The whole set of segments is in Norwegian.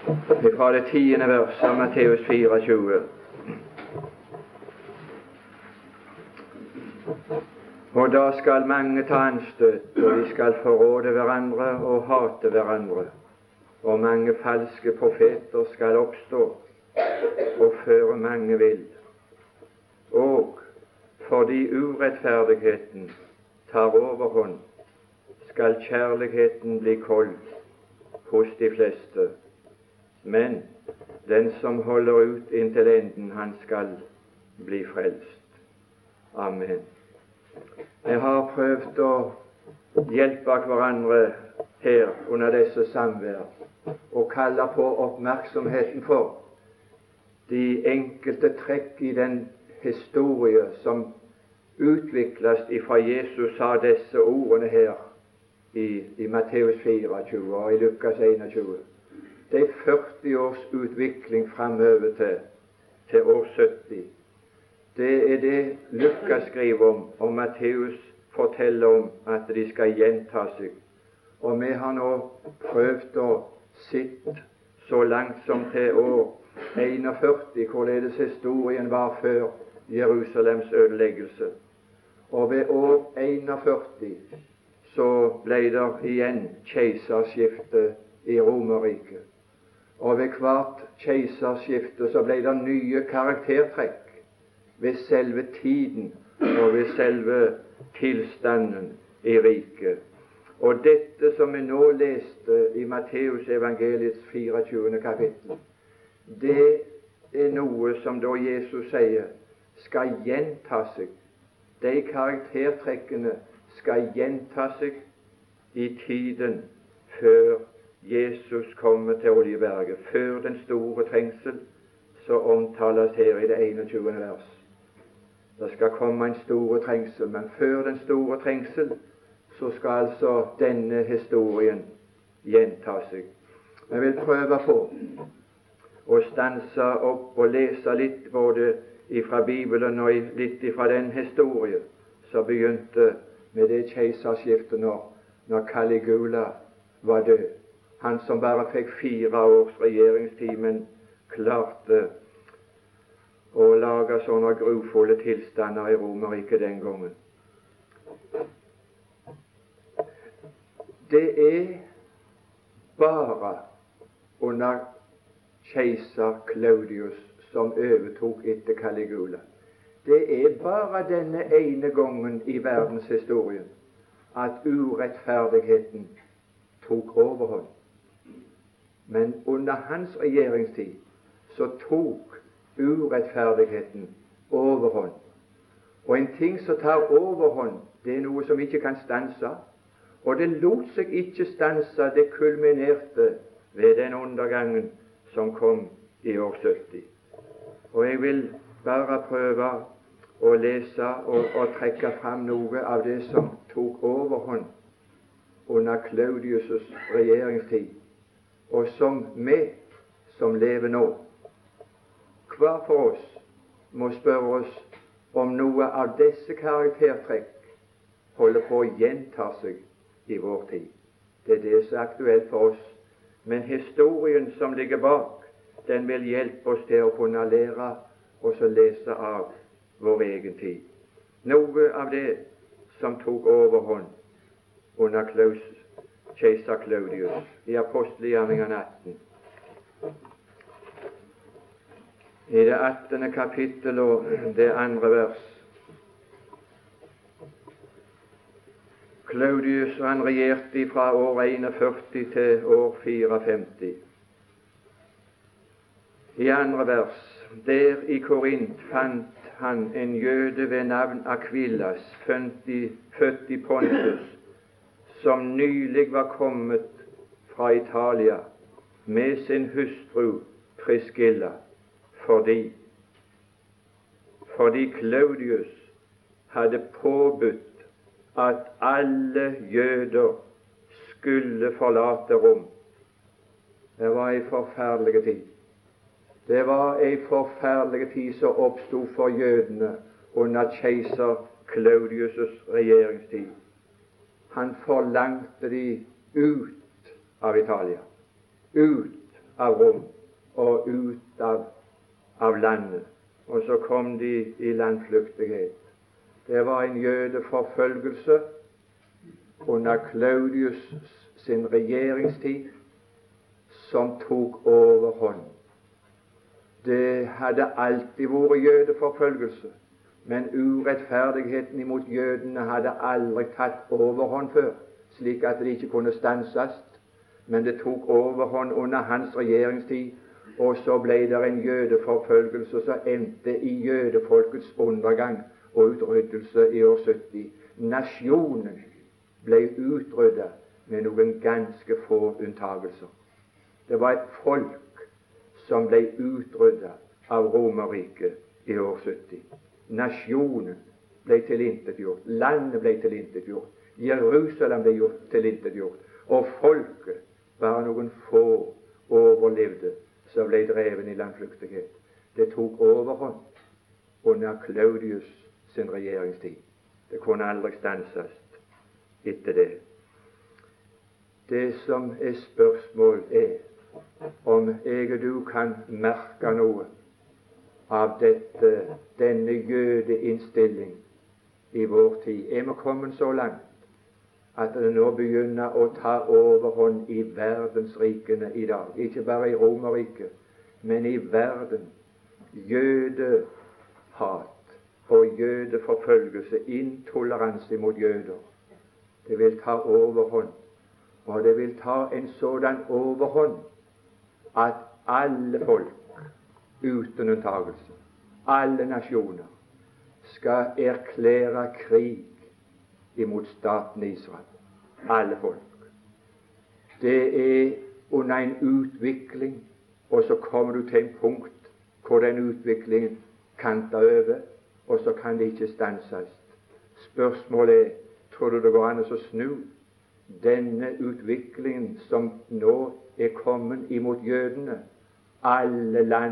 fra det 10. vers av Matteus 24. Og da skal mange ta anstøt, og de skal forråde hverandre og hate hverandre, og mange falske profeter skal oppstå og føre mange vill. Og fordi urettferdigheten tar overhånd, skal kjærligheten bli kold hos de fleste, men den som holder ut inntil enden, han skal bli frelst. Amen. Jeg har prøvd å hjelpe hverandre her under disse samvær og kalle på oppmerksomheten for de enkelte trekk i den historie som utvikles ifra Jesus sa disse ordene her i Matteus 24 og i Lukas 21. Det er 40 års utvikling fremover til år 70. Det er det Lukas skriver om, og Matteus forteller om at de skal gjenta seg. Og vi har nå prøvd å sitte så langt som til år 41, hvorledes historien var før Jerusalems ødeleggelse. Og ved år 41 så ble det igjen keiserskifte i Romerriket. Og ved hvert keiserskifte så ble det nye karaktertrekk ved selve tiden og ved selve tilstanden i riket. Og dette som vi nå leste i Matteus evangeliets 24. kapittel, det er noe som da Jesus sier skal gjenta seg. De karaktertrekkene skal gjenta seg i tiden før Jesus kommer til Oljeberget, før den store trengsel, så omtales her i det 21. vers. Det skal komme en store trengsel, men før den store trengsel så skal altså denne historien gjenta seg. Jeg vil prøve på å stanse opp og lese litt både fra Bibelen og litt fra den historie som begynte med det keiserskiftet når Caligula var død. Han som bare fikk 4 års regjeringstid, men klarte å lage sånne grufulle tilstander i Romerriket den gangen. Det er bare under keiser Claudius som overtok etter Caligula. Det er bare denne ene gangen i verdenshistorien at urettferdigheten tok overhånd. Men under hans regjeringstid så tok urettferdigheten overhånd. Og en ting som tar overhånd, det er noe som ikke kan stanse. Og det lot seg ikke stanse, det kulminerte ved den undergangen som kom i år 70. Og jeg vil bare prøve å lese og trekke fram noe av det som tok overhånd under Claudius' regjeringstid, og som vi som lever nå, hver for oss må spørre oss om noe av disse karaktertrekk holder på å gjenta seg i vår tid. Det er det som er aktuelt for oss. Men historien som ligger bak, den vil hjelpe oss til å kunne lære og så lese av vår egen tid. Noe av det som tok overhånd under keiser Claudius i apostelgjerningene 18. I det 18. kapittel og det 2. vers. Claudius han regjerte fra år 41 til år 54. I 2. vers. Der i Korint fant han en jøde ved navn Akvillas, født i Pontus, som nylig var kommet fra Italia med sin hustru Priscilla, fordi Claudius hadde påbudt at alle jøder skulle forlate Rom. Det var en forferdelig tid. Det var en forferdelig tid som oppstod for jødene under keiser Claudius' regjeringstid. Han forlangte de ut av Italia, ut av Rom og ut av landet. Og så kom de i landflyktighet. Det var en jødeforfølgelse under Claudius sin regjeringstid som tok overhånd. Det hadde alltid vært jødeforfølgelse, men urettferdigheten imot jødene hadde aldri tatt overhånd før, slik at det ikke kunne stanses. Men det tok overhånd under hans regjeringstid, og så ble det en jødeforfølgelse som endte i jødefolkets undergang og utryddelse i år 70. Nasjonen ble utryddet med noen ganske få unntagelser. Det var et folk som ble utryddet av Romerriket i år 70. Nasjonen ble tilintetgjort, landet ble tilintetgjort, Jerusalem ble gjort tilintetgjort, og folket, bare noen få overlevde, som ble dreven i landflyktighet. Det tok overhånd under Claudius sin regjeringstid. Det kunne aldri stanses etter det. Det som er spørsmål, er om jeg og du kan merke noe av denne jødeinnstilling i vår tid. Er vi kommet så langt at det nå begynner å ta overhånd i verdensrikene i dag? Ikke bare i Romerriket, men i verden. Jødehat og jødeforfølgelse, intoleranse mot jøder. Det vil ta overhånd. Og det vil ta en sådan overhånd at alle folk, uten unntagelse, alle nasjoner, skal erklære krig imot staten Israel. Alle folk. Det er under en utvikling, og så kommer du til en punkt hvor den utviklingen kanter over, og så kan det ikke stanses. Spørsmålet er, tror du det går an å snu denne utviklingen som nå er kommet imot jødene? Alle land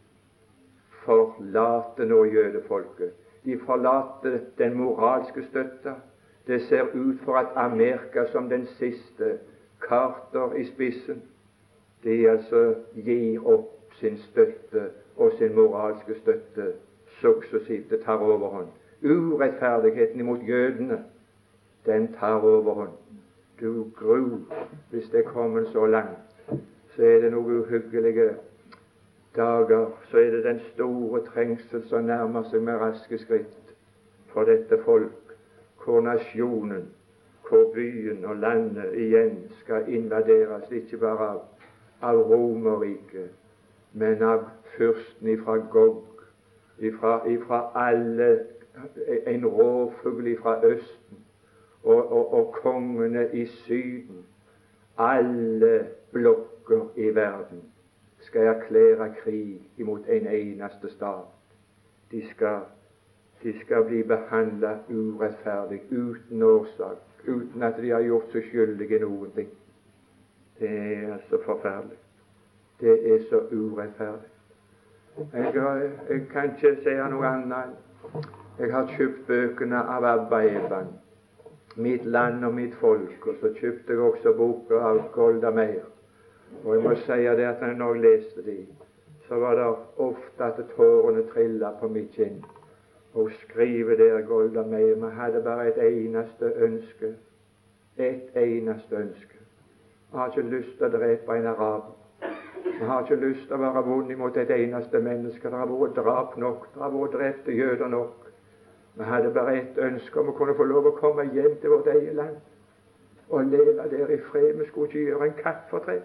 forlater nå jødefolket. De forlater den moralske støtta. Det ser ut for at Amerika som den siste, Carter i spissen, de gir opp sin støtte og sin moralske støtte suksessivt. Det tar overhånd. Urettferdigheten imot jødene, den tar overhånd. Du gru, hvis det kommer så langt, så er det noen uhyggelige dager, så er det den store trengsel som nærmer seg med raske skritt for dette folk, hvor nasjonen, hvor byen og landet igjen skal invaderes, ikke bare av Romerriket, men av fyrsten ifra Gog, ifra alle, en rovfugl ifra Østen, og kongene i Syden. Alle blokker i verden skal erklære krig imot en eneste stat. De skal bli behandlet urettferdig, uten årsak, uten at de har gjort seg skyldige i noen ting. Det er så forferdelig. Det er så urettferdig. Jeg kan ikke si noe annet. Jeg har kjøpt bøkene av Abba Eban, Mitt land og mitt folk, og så kjøpte jeg også boka av Golda Meir. Og jeg må si det at når jeg leste de, så var det ofte at tårene trillet på mitt kinn. Og skrive der Golda Meir, vi hadde bare et eneste ønske. Et eneste ønske. Vi har ikke lyst til å drepe en araber. Vi har ikke lyst til å være vond imot et eneste menneske. Det har vært drap nok. Det har vært drepte jøder nok. Vi hadde bare et ønske om å kunne få lov å komme hjem til vårt eget land og leve der i fred. Vi skulle ikke gjøre en kattfortred.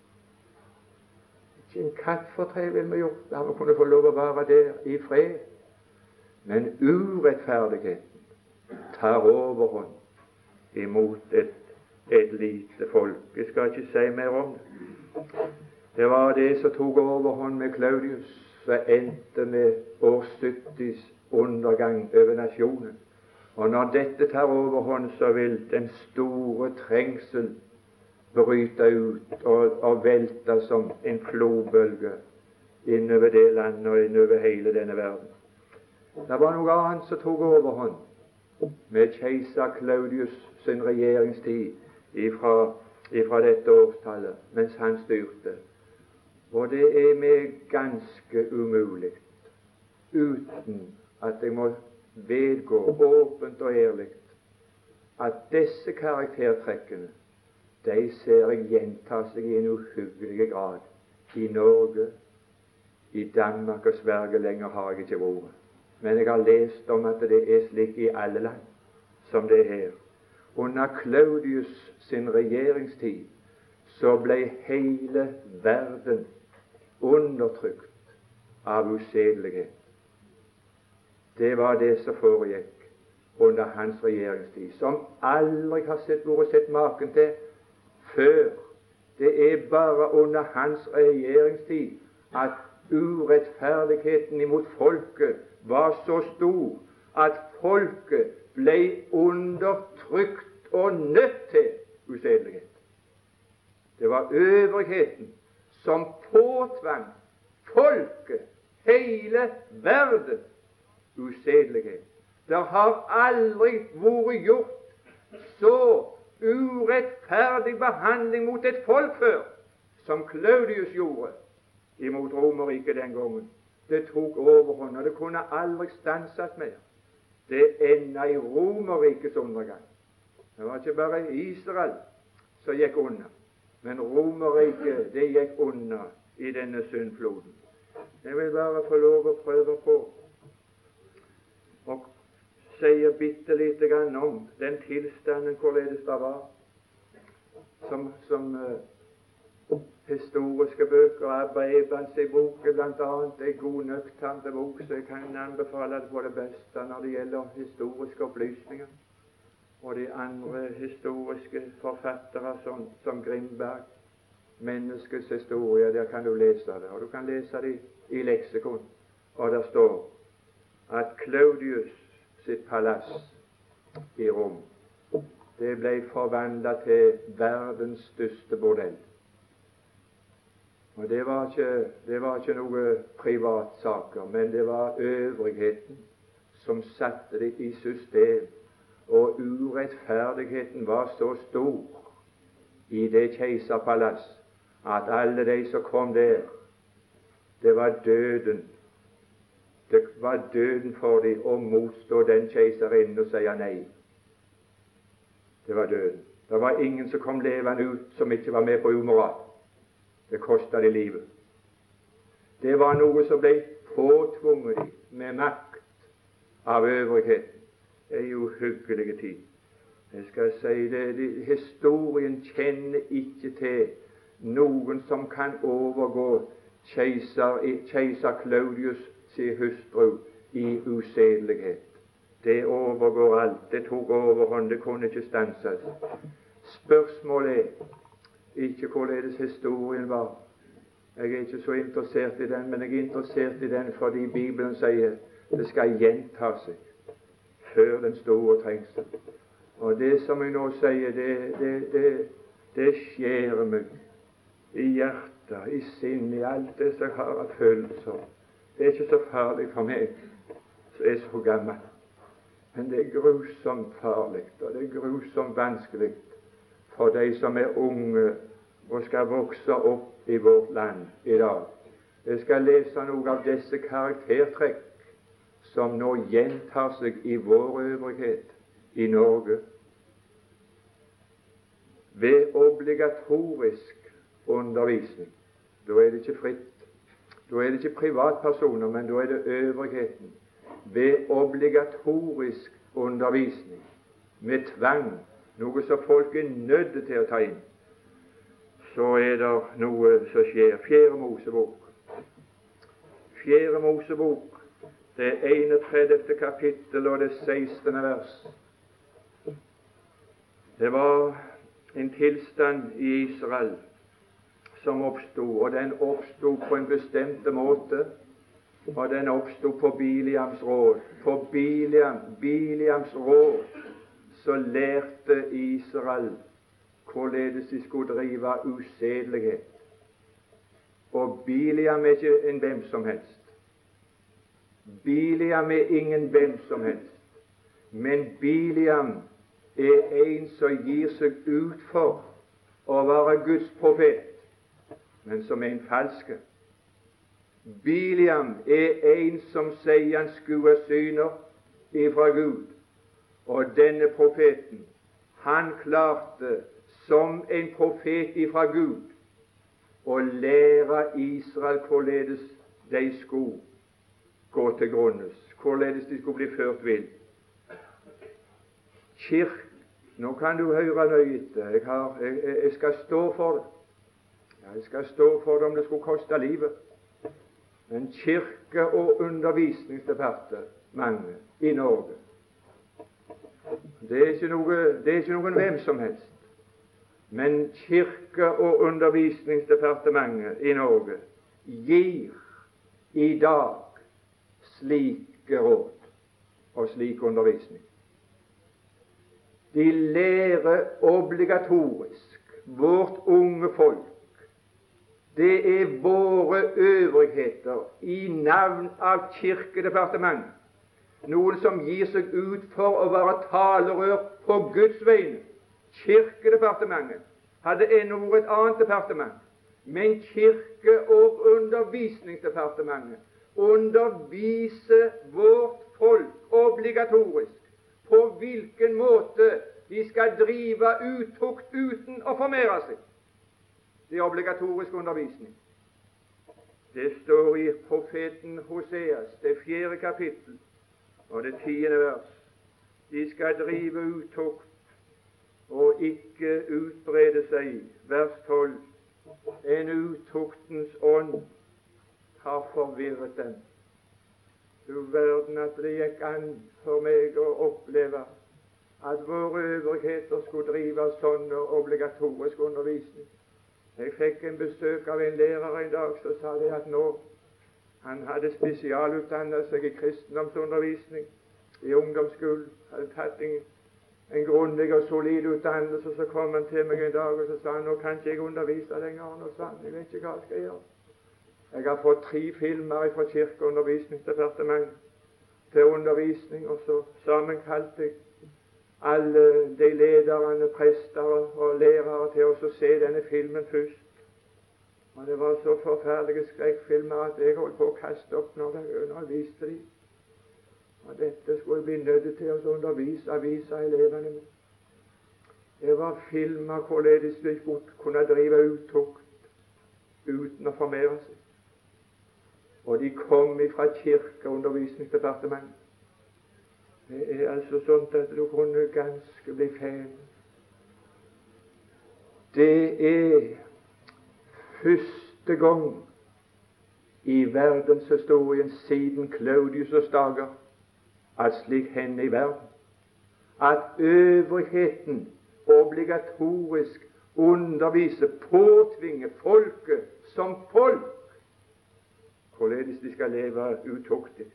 Ikke en kattfortred ville vi gjort, da vi kunne få lov å være der i fred. Men urettferdigheten tar overhånd imot et lite folk. Jeg skal ikke si mer om det. Det var det som tok overhånd med Claudius, som endte med år 70s undergang over nasjonen. Og når dette tar overhånd, så vil den store trengsel bryte ut og velte som en flodbølge innover det landet og innover hele denne verden. Det var noe annet som tok overhånd med keiser Claudius sin regjeringstid ifra dette årstallet, mens han styrte. Og det er meg ganske umulig uten at jeg må vedgå åpent og ærlig at disse karaktertrekkene, de ser jeg gjenta seg i en uhyggelig grad i Norge. I Danmark og Sverige lenger har jeg ikke vært, men jeg har lest om at det er slik i alle land som det er her. Under Claudius sin regjeringstid så ble hele verden undertrykt av usedelighet. Det var det som foregikk under hans regjeringstid, som aldri har vært sett maken til før. Det er bare under hans regjeringstid at urettferdigheten imot folket var så stor at folket ble undertrykt og nødt til usedelighet. Det var øvrigheten som påtvang folket, hele verden, usedelighet. Det har aldri vært gjort så urettferdig behandling mot et folk før som Claudius gjorde imot Romerriket den gangen. Det tok overhånd, og det kunne aldri stanset mer. Det enda i Romerrikets undergang. Det var ikke bare Israel som gikk under, men Romerriket, det gikk under i denne syndfloden. Jeg vil bare få lov å prøve på og sier bitte lite grann om den tilstanden hvorledes det var, som historiske bøker av Brevans i boken blant annet en god nøktern bok, så jeg kan anbefale det på det beste når det gjelder historiske opplysninger. Og de andre historiske forfattere som Grimberg, Menneskets historie, der kan du lese det, og du kan lese det i leksikon, og der står at Claudius sitt palass i Rom, det ble forvandlet til verdens største bordell. Og det var ikke noe privatsaker, men det var øvrigheten som satte det i system, og urettferdigheten var så stor i det keiserpalass at alle de som kom der, det var døden. Det var døden for dem å motstå den keiserinnen og si nei. Det var døden. Det var ingen som kom levende ut som ikke var med på umoral. Det kostet dem livet. Det var noe som ble påtvunget dem med makt av øvrigheten. Det er jo hyggelige tid. Jeg skal si det, historien kjenner ikke til noen som kan overgå keiser Claudius sin hustru i usedelighet. Det overgår alt. Det tok overhånd. Det kunne ikke stanses. Spørsmålet er ikke hvorledes historien var. Jeg er ikke så interessert i den, men jeg er interessert i den fordi Bibelen sier det skal gjenta seg før den store trengsel. Og det som jeg nå sier, det skjærer meg i hjertet, i sinnet, i alt det som jeg har av følelser. Det er ikke så farlig for meg som er så gammel, men det er grusomt farlig, og det er grusomt vanskelig for de som er unge og skal vokse opp i vårt land i dag. Jeg skal lese noe av disse karaktertrekk som nå gjentar seg i vår øvrighet i Norge. Ved obligatorisk undervisning, da er det ikke fritt. Da er det ikke privatpersoner, men da er det øvrigheten. Ved obligatorisk undervisning, med tvang, noe som folk er nødt til å ta inn, så er det noe som skjer. Fjerde Mosebok, det 31. kapittel og det 16. vers. Det var en tilstand i Israel som oppstod, og den oppstod på en bestemt måte, og den oppstod på Biliams råd. På Biliams råd så lærte Israel hvorledes de skulle drive usedelighet. Og Biliam er ikke en hvem som helst. Biliam er ingen hvem som helst, men Biliam er en som gir seg ut for å være Guds profet. men som en falske. Biliam er en som sier han skuer syner ifra Gud, og denne profeten, han klarte som en profet ifra Gud å lære Israel hvorledes de skulle gå til grunnes, hvorledes de skulle bli ført vill. Nå kan du høre nøye etter. Jeg skal stå for det. Jeg skal stå for det om det skulle koste livet. Men kirke- og undervisningsdepartementet i Norge, det er ikke noen hvem som helst, men kirke- og undervisningsdepartementet i Norge gir i dag slike råd og slik undervisning. De lærer obligatorisk vårt unge folk. Det er våre øvrigheter i navn av kirkedepartementet, noen som gir seg ut for å være talerør på Guds vegne. Kirkedepartementet hadde ennå vært et annet departement, men kirke- og undervisningsdepartementet underviser vårt folk obligatorisk på hvilken måte de skal drive utukt uten å formere seg. Det er obligatorisk undervisning. Det står i profeten Hoseas, det 4. kapittel og det 10. vers. De skal drive utukt og ikke utbrede seg. Vers 12. En utuktens ånd har forvirret dem. Du verden at det gikk an for meg å oppleve at våre øvrigheter skulle drive sånn obligatorisk undervisning. Jeg fikk en besøk av en lærer en dag som sa det at nå han hadde spesialutdannet seg i kristendomsundervisning i ungdomsskolen, hadde tatt en grundig og solid utdannelse. Så kom han til meg en dag og så sa han, nå kan ikke jeg undervise lenger. Nå sa han, jeg vet ikke hva jeg skal gjøre. Jeg har fått 3 filmer fra Kirke- og undervisningsdepartementet til undervisning, og så sammenkalte jeg alle de lederne, prester og lærere til å se denne filmen først. Og det var så forferdelige skrekkfilmer at jeg holdt på å kaste opp når jeg viste dem. Og dette skulle jeg bli nødt til å vise elevene mine. Det var filmer hvorledes de kunne drive utukt uten å formere seg. Og de kom fra Kirke- og undervisningsdepartementet. Det er altså sånn at du kunne ganske bli fan. Det er første gang i verdenshistorien siden Claudius' dager at slik hender i verden, at øvrigheten obligatorisk underviser, påtvinger folket som folk hvorledes de skal leve utuktig.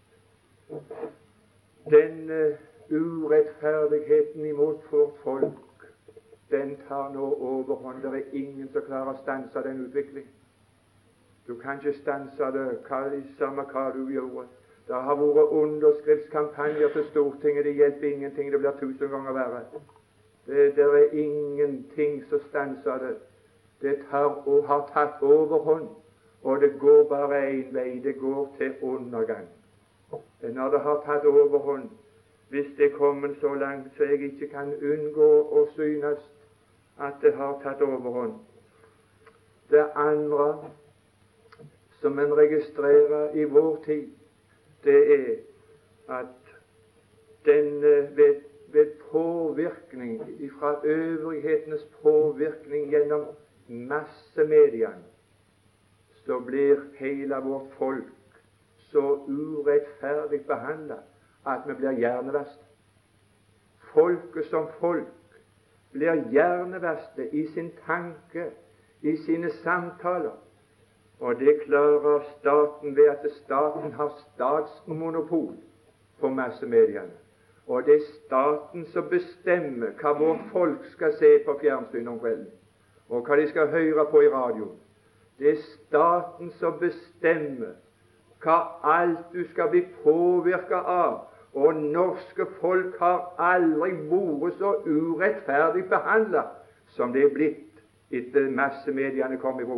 Den urettferdigheten imot vårt folk, den tar nå overhånd. Det er ingen som klarer å stanse den utviklingen. Du kan ikke stanse det, samme hva du gjorde. Det har vært underskriftskampanjer til Stortinget, det hjelper ingenting, det blir 1000 ganger verre. Det er ingenting som stanser det. Det tar og har tatt overhånd, og det går bare en vei, det går til undergang. Når det har tatt overhånd, hvis det kommer så langt så jeg ikke kan unngå å synes at det har tatt overhånd. Det andre som en registrerer i vår tid, det er at den ved påvirkning fra øvrighetenes påvirkning gjennom massemediene, så blir hele vårt folk så urettferdig behandlet at vi blir hjernevastet. Folket som folk blir hjernevastet i sin tanke, i sine samtaler. Og det klarer staten ved at staten har statsmonopol på massemediene. Og det er staten som bestemmer hva vårt folk skal se på fjernsyn om kvelden, og hva de skal høre på i radioen. Det er staten som bestemmer hva alt du skal bli påvirket av, og norske folk har aldri vært så urettferdig behandlet som det er blitt etter massemediene kom i bruk.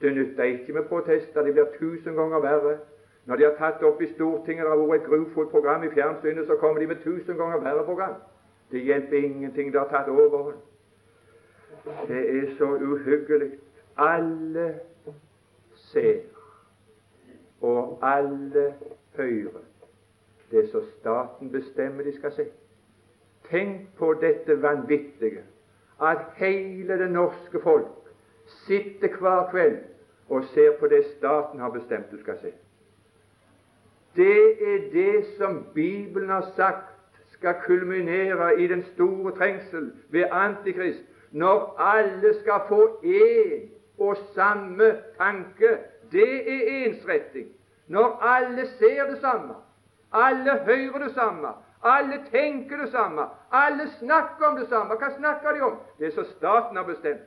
Det nytter ikke med protester, det blir 1000 ganger verre. Når de har tatt opp i Stortinget, det har vært et grufullt program i fjernsynet, så kommer de med 1000 ganger verre program. Det hjelper ingenting, det har tatt overhånd. Det er så uhyggelig. Alle ser, og alle hører det som staten bestemmer de skal se. Tenk på dette vanvittige, at hele det norske folk sitter hver kveld og ser på det staten har bestemt du skal se. Det er det som Bibelen har sagt skal kulminere i den store trengsel ved Antikrist, når alle skal få én og samme tanke. Det er ensretting. Når alle ser det samme, alle hører det samme, alle tenker det samme, alle snakker om det samme. Hva snakker de om? Det som staten har bestemt.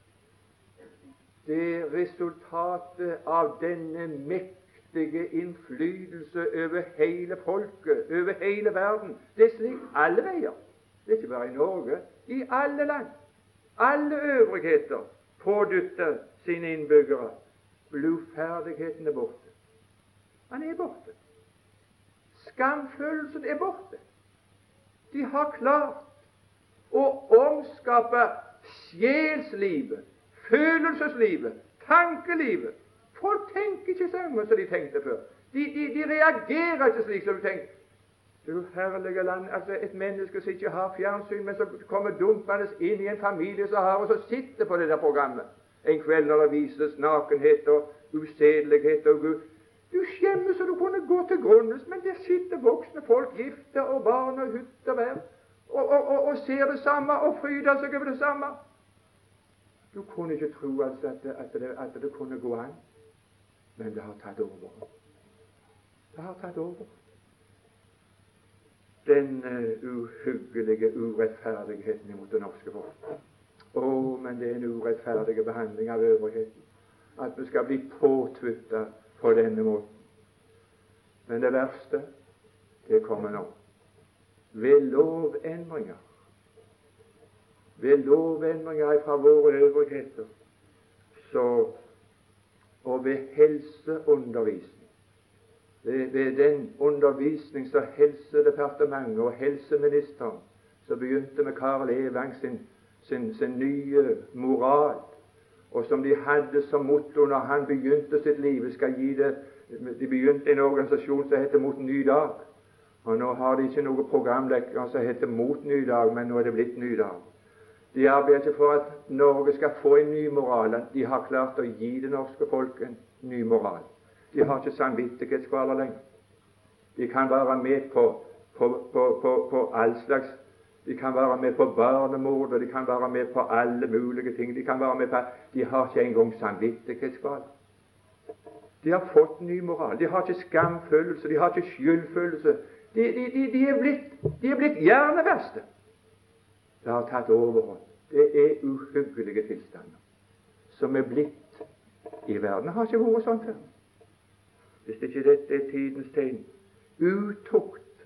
Det er resultatet av denne mektige innflytelse over hele folket, over hele verden. Det er slik alle veier. Det er ikke bare i Norge, i alle land. Alle øvrigheter pådytter sine innbyggere. Blodferdigheten er borte. Han er borte. Skamfølelsen er borte. De har klart å omskape sjelslivet, følelseslivet, tankelivet. Folk tenker ikke sånn som de tenkte før. De reagerer ikke slik som de tenkte. Du herlige land, altså et menneske som ikke har fjernsyn, men så kommer dumpende inn i en familie som har, og så sitter på det der programmet en kveld når det vises nakenhet og usedelighet og Gud. Du skjemmes så du kunne gå til grunnes, men der sitter voksne folk, gifte og barn og hytt og vær, og ser det samme og fryder seg over det samme. Du kunne ikke tro altså at det kunne gå an, men det har tatt over. Det har tatt over. Den uhyggelige urettferdigheten imot det norske folk. Men det er en urettferdig behandling av øvrigheten, at vi skal bli påtvittet på denne måten. Men det verste, det kommer nå. Ved lovendringer fra våre øvrigheter, og ved helseundervisning, ved den undervisning som Helsedepartementet og helseministeren som begynte med Karl Evang sin nye moral, og som de hadde som motto når han begynte sitt liv. De begynte en organisasjon som heter Mot ny dag, og nå har de ikke noe programleggere som heter Mot ny dag, men nå er det blitt ny dag. De arbeider ikke for at Norge skal få en ny moral, at de har klart å gi det norske folk en ny moral. De har ikke samvittighetskvaler lenger. De kan være med på all slags. De kan være med på barnemord, og de kan være med på alle mulige ting. De kan være med på. De har ikke engang samvittighetskvaler. De har fått ny moral. De har ikke skamfølelse. De har ikke skyldfølelse. De er blitt hjerneverste. Det har tatt overhånd. Det er uhyggelige tilstander som er blitt i verden. Det har ikke vært sånn før. Hvis ikke dette er tidens tegn. Utukt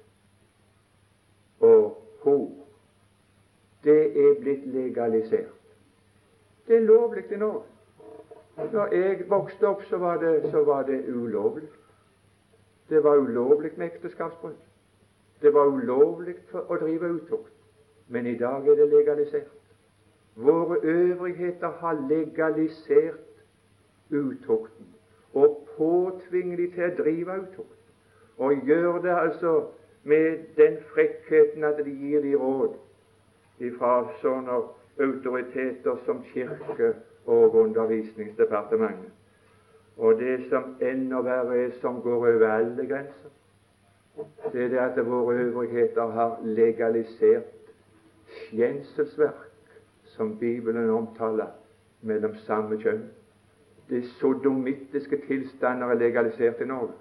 og hor, det er blitt legalisert. Det er lovlig i Norge. Når jeg vokste opp, så var det ulovlig. Det var ulovlig med ekteskapsbrudd. Det var ulovlig å drive utukt. Men i dag er det legalisert. Våre øvrigheter har legalisert utukten og påtvinger de til å drive utukt, og gjør det altså med den frekkheten at de gir de råd ifra sånne autoriteter som kirke og undervisningsdepartementet. Og det som enda verre er, som går over alle grenser, det er det at våre øvrigheter har legalisert skjenselsverk, som Bibelen omtaler, mellom samme kjønn. De sodomittiske tilstander er legalisert i Norge.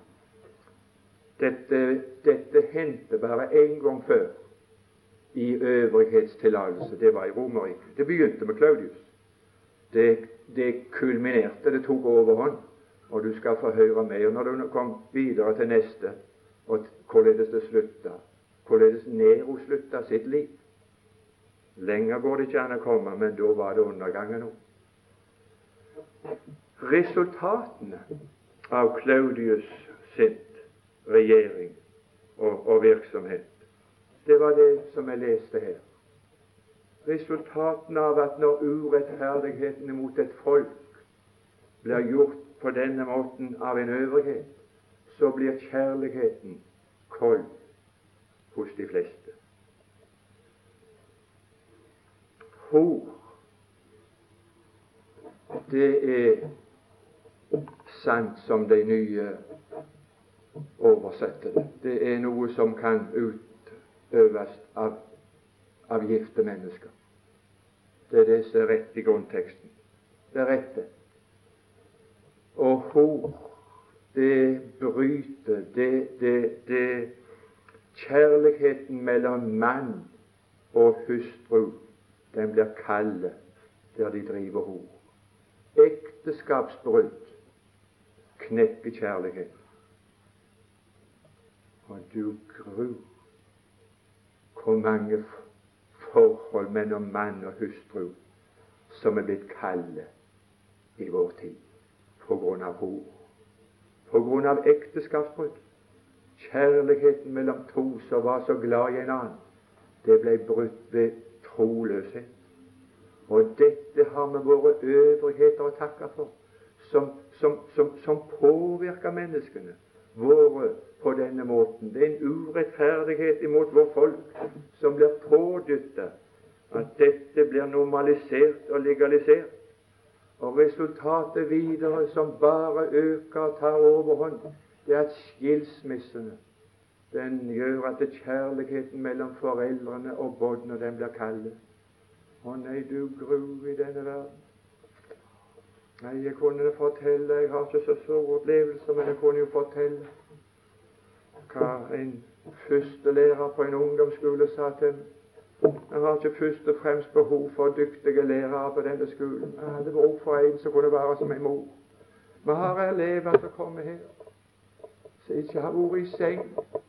Dette hendte bare en gang før i øvrighetstillatelse. Det var i Romerriket. Det begynte med Claudius. Det kulminerte, det tok overhånd, og du skal få høre mer når du kom videre til neste, og hvorledes det slutta, hvorledes Nero slutta sitt liv. Lenger går det ikke an å komme, men da var det undergangen nå. resultatene av Claudius sitt regjering og virksomhet. Det var det som jeg leste her. Resultatene av at når urettferdigheten mot et folk blir gjort på denne måten av en øvrighet, så blir kjærligheten kold hos de fleste. Hor, det er sant som de nye oversetter det. Det er noe som kan utøves av gifte mennesker. Det er det som er rett i grunnteksten. Det er rett det. Og hor, det bryter det kjærligheten mellom mann og hustru, den blir kald der de driver hor. Ekteskapsbrudd knekker kjærligheten. Og du gru hvor mange forhold mellom mann og hustru som er blitt kalde i vår tid på grunn av hor, på grunn av ekteskapsbrudd. Kjærligheten mellom to som var så glad i en annen, det ble brutt ved troløshet. Og dette har vi våre øvrigheter å takke for, som påvirker menneskene våre på denne måten. Det er en urettferdighet imot vår folk som blir pådyttet, at dette blir normalisert og legalisert. Og resultatet videre, som bare øker og tar overhånd, det er at skilsmissene, den gjør at kjærligheten mellom foreldrene og barna, den blir kalde. Å nei, du gru i denne verden. Nei, jeg kunne fortelle, jeg har ikke så store opplevelser, men jeg kunne jo fortelle hva en førstelærer på en ungdomsskole sa til meg. Jeg har ikke først og fremst behov for dyktige lærere på denne skolen. Jeg hadde behov for en som kunne være som en mor. Vi har elever som kommer her, som ikke har vært i seng.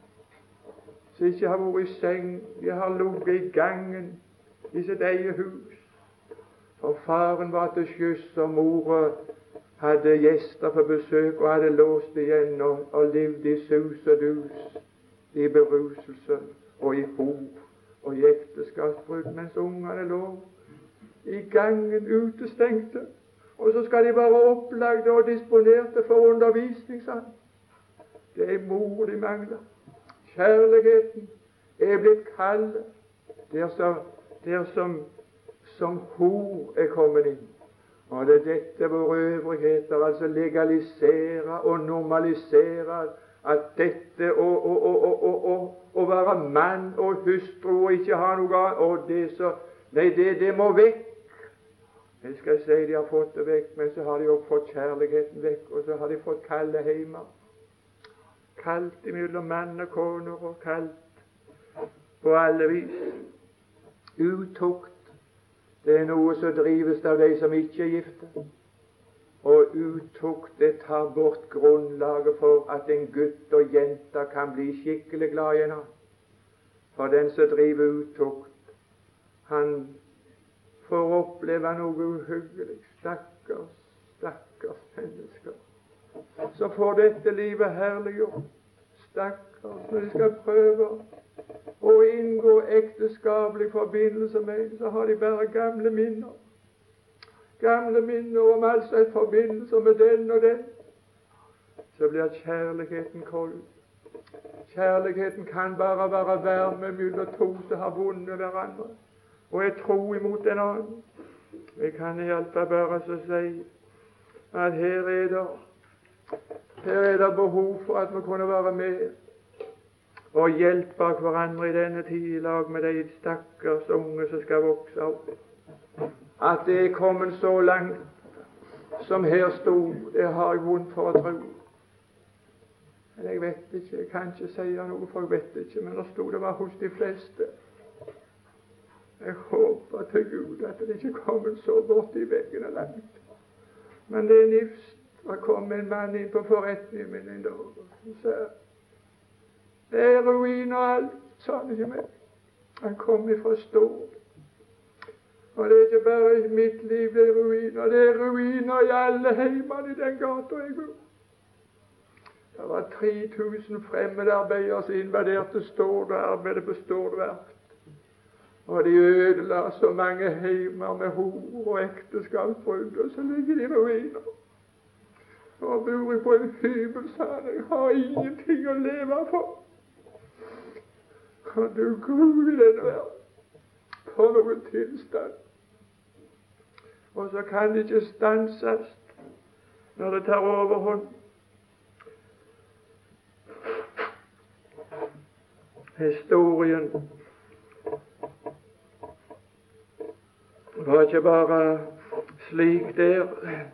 De har ligget i gangen i sitt eget hus. For faren var til sjøs, og mora hadde gjester på besøk og hadde låst igjen og levde i sus og dus, i beruselse og i hor og i ekteskapsbrudd, mens ungene lå i gangen utestengte. Og så skal de være opplagte og disponerte for undervisning, sant? Det er mor de mangler. Kjærligheten er blitt kald der som hor er kommet inn. Og det er dette våre øvrigheter altså legaliserer og normaliserer, at dette å være mann og hustru og ikke ha noe annet, og det må vekk. Jeg skal si de har fått det vekk, men så har de også fått kjærligheten vekk, og så har de fått kalde heimer. Kaldt imellom mann og koner, og kaldt på alle vis. Utukt, det er noe som drives av de som ikke er gifte. Og utukt, det tar bort grunnlaget for at en gutt og jente kan bli skikkelig glad i en annen. For den som driver utukt, han får oppleve noe uhyggelig. Stakkars mennesker. Så får dette livet herliggjort. Stakkars, når de skal prøve å inngå ekteskapelig forbindelse med en, så har de bare gamle minner. Gamle minner om altså et forbindelse med den og den. Så blir kjærligheten kold. Kjærligheten kan bare være varme mellom to som har vunnet hverandre, og er tro imot en annen. Jeg kan iallfall bare så si at her er det behov for at vi kunne være med og hjelpe hverandre i denne tid i lag med de stakkars unge som skal vokse opp. At det er kommet så langt som her stod, det har jeg vondt for å tro. Men jeg vet ikke, jeg kan ikke si noe, for jeg vet ikke, men det stod det var hos de fleste. Jeg håper til Gud at det ikke kommer så bort i veggene langt. Men det er nifst. Det kom en mann inn på forretningen min en dag og sa, det er ruin og alt, sa han ikke meg. Han kom ifra Stord. Og det er ikke bare i mitt liv det er ruiner, det er ruiner i alle heimene i den gata jeg bor. Det var 3000 fremmedarbeidere som invaderte Stord og arbeidet på Stord verft. Og de ødela så mange heimer med hor og ekteskapsbrudd, og så ligger de i ruiner. Og bor jeg på en hybel, sa han, jeg har ingenting å leve for. Og du Gud i denne verden, for noen tilstand. Og så kan det ikke stanses når det tar overhånd. Historien var ikke bare slik der,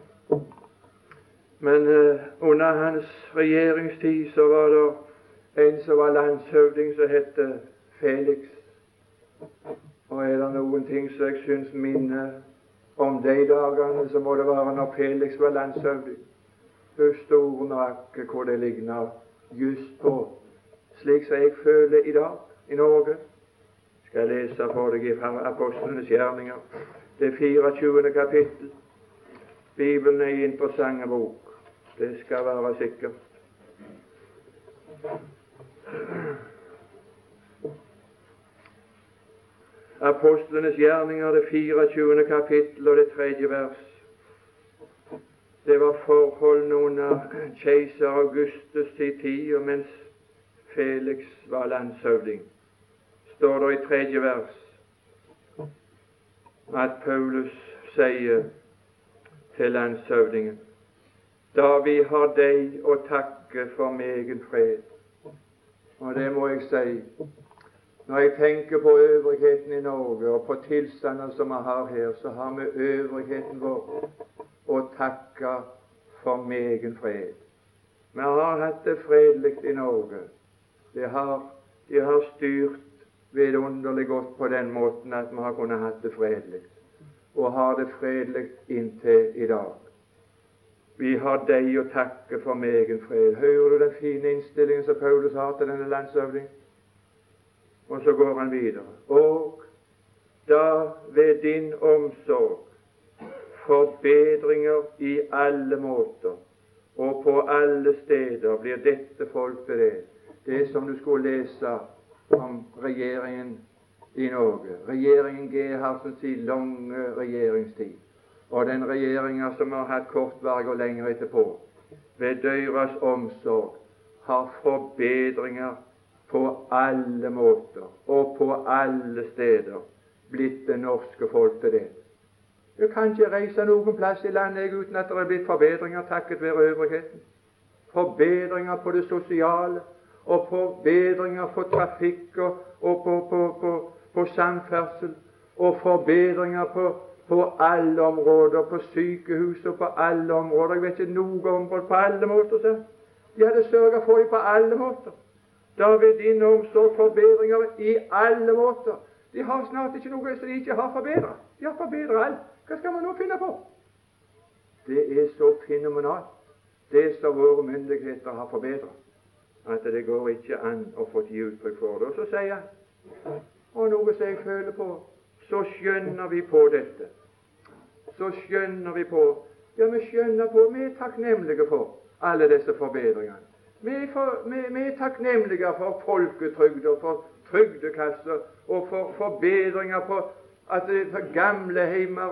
men under hans regjeringstid så var det en som var landshøvding som het Felix. Og er det noen ting som jeg syns minner om de dagene, så må det være når Felix var landshøvding. Hvor stor nøyaktig hvor det ligner just på, slik som jeg føler i dag i Norge. Skal jeg lese for deg i Apostlenes gjerninger, det 24. kapittel. Bibelen er en interessant bok, det skal være sikkert. Apostlenes gjerninger, det 24. kapittel og det 3. vers. Det var forholdene under keiser Augustus sin tid, og mens Felix var landshøvding. Står det i 3. vers at Paulus sier til landshøvdingen: da vi har deg å takke for megen fred. Og det må jeg si, når jeg tenker på øvrigheten i Norge og på tilstander som vi har her, så har vi øvrigheten vår å takke for megen fred. Vi har hatt det fredelig i Norge. De har styrt vidunderlig godt på den måten at vi har kunnet hatt det fredelig, og har det fredelig inntil i dag. Vi har deg å takke for megen fred. Hører du den fine innstillingen som Paulus har til denne landshøvding? Og så går han videre. Og da ved din omsorg forbedringer i alle måter og på alle steder blir dette folk til det. Det som du skulle lese om regjeringen i Norge. Regjeringen Gerhardsens lange regjeringstid. Og den regjeringen som har hatt kortvarig og lenger etterpå, ved deres omsorg, har forbedringer på alle måter og på alle steder blitt det norske folk til det. Du kan ikke reise noen plass i landet uten at det er blitt forbedringer takket være øvrigheten. Forbedringer på det sosiale, og forbedringer på trafikk og på samferdsel, og forbedringer på alle områder, på sykehus og på alle områder. Jeg vet ikke noe område på alle måter, så. De hadde sørget for dem på alle måter. Da ved din omsorg forbedringer i alle måter. De har snart ikke noe som de ikke har forbedret. De har forbedret alt. Hva skal man nå finne på? Det er så fenomenalt, det som våre myndigheter har forbedret, at det går ikke an å få gi uttrykk for det. Og så sier han, og noe som jeg føler på, så skjønner vi på dette. Så skjønner vi på, ja, vi skjønner på, vi er takknemlige for alle disse forbedringene. Vi er takknemlige for folketrygd og for trygdekasser og for forbedringer på at det er gamleheimer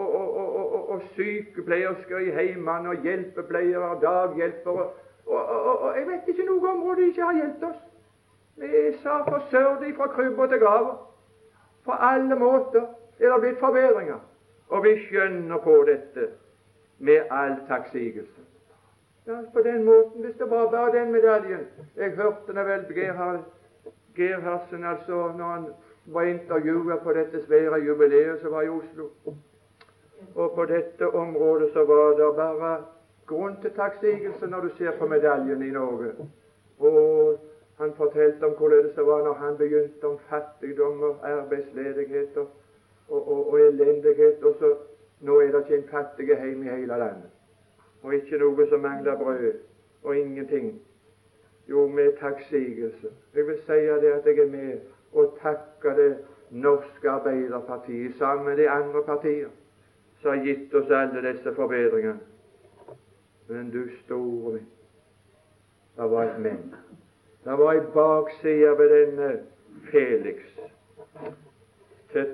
og sykepleiersker i heimene og hjelpepleiere og daghjelpere og jeg vet ikke noe område de ikke har hjulpet oss. Vi sa forsørget fra krybba til grava. På alle måter er det blitt forbedringer, og vi skjønner på dette med all takksigelse. Ja, på den måten, hvis det var bare den medaljen. Jeg hørte det vel Gerhardsen, altså, når han var intervjuet på dette svære jubileet som var i Oslo. Og på dette området så var det bare grunn til takksigelse når du ser på medaljen i Norge. Og han fortalte om hvordan det var når han begynte, om fattigdom og arbeidsledighet og elendighet, og så nå er det ikke en fattig heim i hele landet. Og ikke noe som mangler brød, og ingenting. Jo, med takksigelse. Jeg vil si det at jeg er med og takke det Norske Arbeiderpartiet sammen med de andre partier som har gitt oss alle disse forbedringene. Men du store min, det var et men. Det var en bakside ved denne Felix, til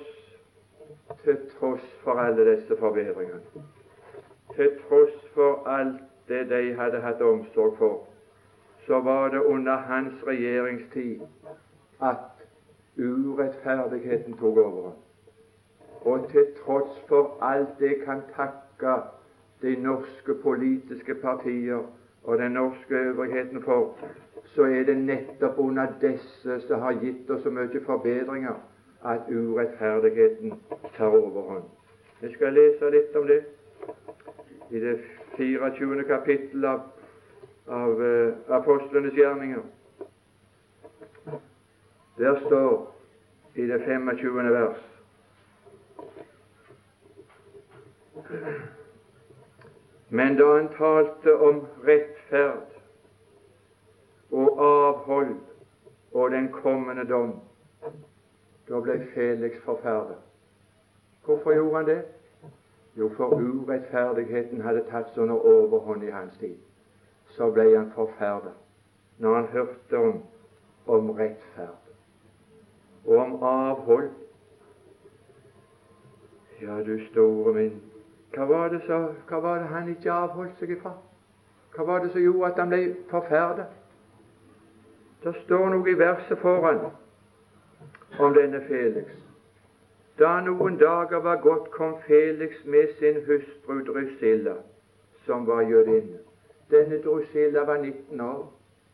tross for alle disse forbedringene, til tross for alt det de hadde hatt omsorg for, så var det under hans regjeringstid at urettferdigheten tok over. Og til tross for alt det kan takke de norske politiske partier og den norske øvrigheten for, så er det nettopp under disse som har gitt oss så mye forbedringer, at urettferdigheten tar overhånd. Vi skal lese litt om det i det 24. kapittel av Apostlenes gjerninger. Der står i det 25. vers: Men da han talte om rettferd og avhold og den kommende dom, da ble Felix forferdet. Hvorfor gjorde han det? Jo, for urettferdigheten hadde tatt sånn overhånd i hans tid. Så ble han forferdet når han hørte om rettferd og om avhold. Ja, du store min, hva var det han ikke avholdt seg ifra? Hva var det som gjorde at han ble forferdet? Det står noe i verset foran om denne Felix. Da noen dager var gått, kom Felix med sin hustru Drusilla, som var jødinne. Denne Drusilla var 19 år.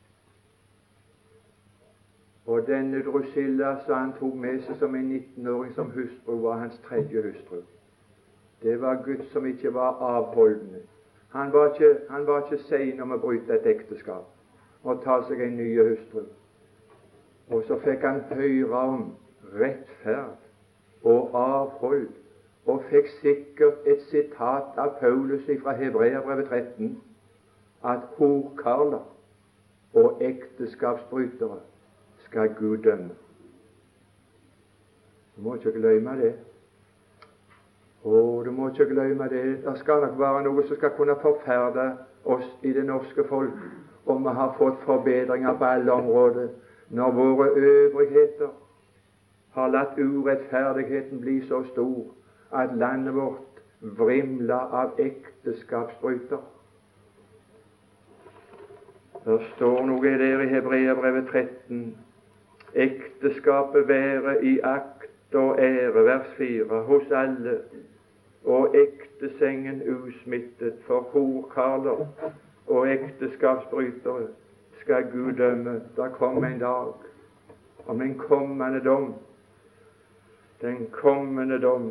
Og denne Drusilla som han tok med seg som en 19-åring som hustru, var hans tredje hustru. Det var Gud som ikke var avholdende. Han var ikke sein om å bryte et ekteskap og ta seg en ny hustru. Og så fikk han høre om rettferd og avhold, og fikk sikkert et sitat av Paulus fra Hebreerbrevet 13, at horkarler og ekteskapsbrytere skal Gud dømme. Du må ikke glemme det. Du må ikke glemme det. Det skal nok være noe som skal kunne forferde oss i det norske folk, om vi har fått forbedringer på alle områder, når våre øvrigheter har latt urettferdigheten bli så stor at landet vårt vrimler av ekteskapsbryter. Det står noe der i Hebreerbrevet 13. Ekteskapet være i akt og ære, vers 4, hos alle, og ektesengen usmittet, for horkarler og ekteskapsbrytere skal Gud dømme. Der kom en dag om en kommende dom. Den kommende dom.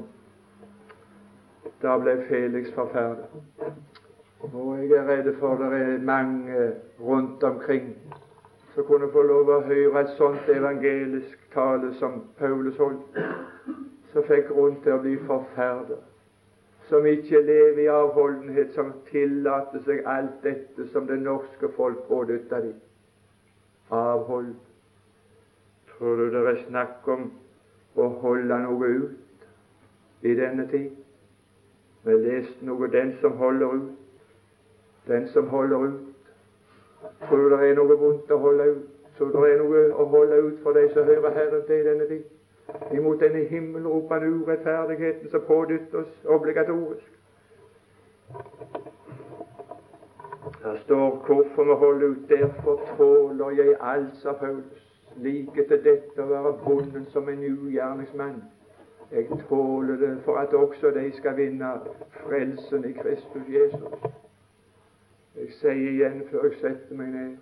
Da ble Felix forferdet. Og jeg er redd for det er mange rundt omkring som kunne få lov å høre et sånt evangelisk tale som Paulus holdt, som fikk grunn til å bli forferdet, som ikke lever i avholdenhet, som tillater seg alt dette som det norske folk pådytter dem. Avhold. Tror du det er snakk om å holde noe ut i denne tid? Vi leste noe, den som holder ut. Den som holder ut. Tror du det er noe vondt å holde ut? Så det er noe å holde ut for de som hører Herren til i denne tid? Imot denne himmelropende urettferdigheten som pådytter oss obligatorisk. Der står hvorfor vi holder ut. Derfor tåler jeg alt, sa Paulus, like til dette å være bonden som en ugjerningsmann. Jeg tåler det for at også de skal vinne frelsen i Kristus Jesus. Jeg sier igjen før jeg setter meg ned,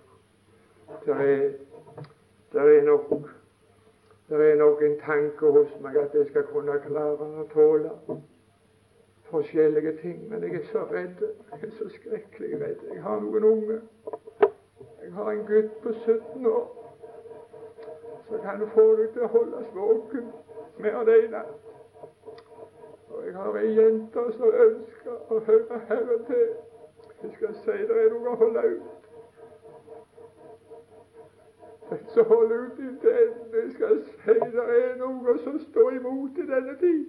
der er nok en tanke hos meg at jeg skal kunne klare å tåle forskjellige ting, men jeg er så redd. Jeg er så skrekkelig redd. Jeg har noen unge. Jeg har en gutt på 17 år. Så kan du få deg til å holde våken mer enn en natt. Og jeg har en jente som ønsker å høre Herren til. Jeg skal si det er noe å holde ut. Så hold ut inntil enden. Jeg skal si det er noe som står imot i denne tid.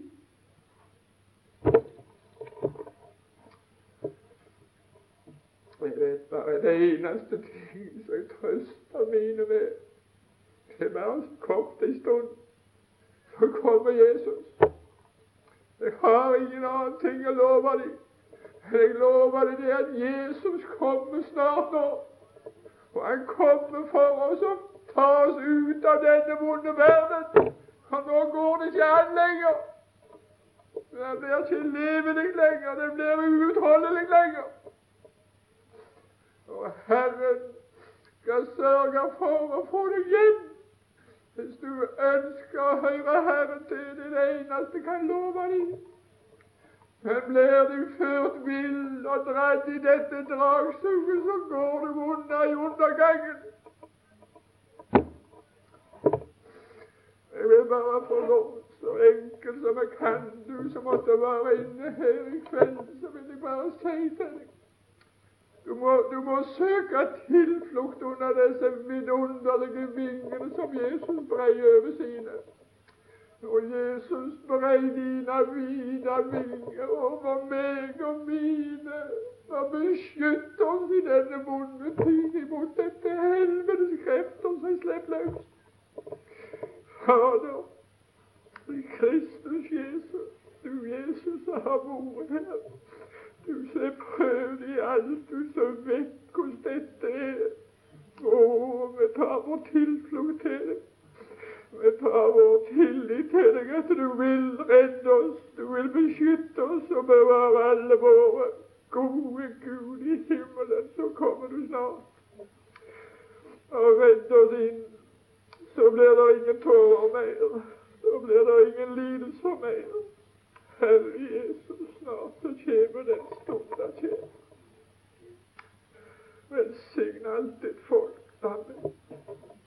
Jeg vet bare det eneste ting som jeg trøster mine med, det er bare så kort en stund, så kommer Jesus. Jeg har ingen annen ting å love dem. Jeg lover dem det at Jesus kommer snart nå. Og han kommer for oss og ta oss ut av denne vonde verden. For nå går det ikke an lenger. Det blir ikke levelig lenger. Det blir uutholdelig lenger. Og Herren skal sørge for å få deg hjem. Hvis du ønsker å høre Herren til, det er det eneste kan love deg. Men blir du ført vill og dratt i dette dragsuget, så går du under i undergangen. Jeg vil bare få lov, så enkelt som jeg kan, du som måtte være inne her i kveld, så vil jeg bare si til deg. Du må søke tilflukt under disse vidunderlige vingene som Jesus brei over sine. Og Jesus brei dine vide vinger over meg og mine, og beskytt oss i denne vonde tid imot dette helvetes krefter som slipper løs. Fader, i Kristus Jesus, du Jesus som har vært her, du som er prøvd i alt, du som vet hvordan dette er. Vi tar vår tilflukt til deg. Vi tar vår tillit til deg, at du vil redde oss, du vil beskytte oss og bevare alle våre. Gode Gud i himmelen, så kommer du snart. Og redd oss inn, så blir det ingen tårer mer, så blir det ingen lidelser mer. Herre Jesus, snart så kommer den stunden til. Velsign alt ditt folk. Amen.